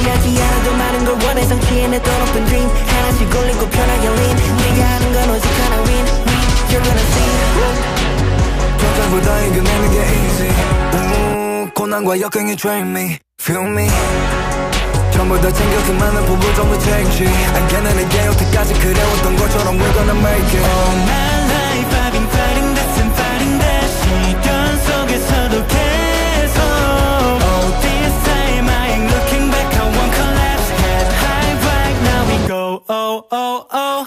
원하지 않아도 많은 걸 원해 성취해 내 또 높은 dream 하나씩 올리고 편하게 lean 네가 하는 건 오직 하나 win You're gonna see 전장보다 이겨내는 게 easy 고난과 역경이 train me feel me 전부 다 챙겨 그 많은 부분 전부 책지 알게는 내게 여태까지 그래왔던 것처럼 we're gonna make it All my life I've been fighting this and fighting that 시련 속에서도 계속 Oh this time I ain't looking back I won't collapse head high right now we go oh oh oh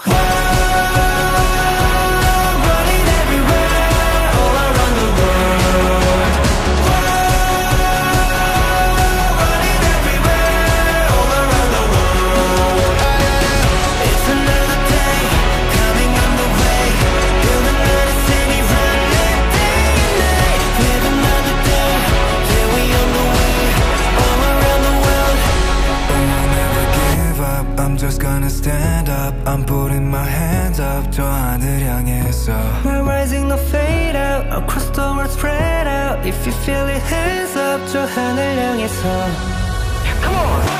Running everywhere all around the world Running everywhere all around the world It's another day coming on the way Build another city running day and night Live another day yeah we on the way all around the world I'll never give up I'm just gonna stand up I'm putting my hands up 저 하늘 향해서 We're rising no fade out Across the world spread out If you feel it hands up 저 하늘 향해서 Come on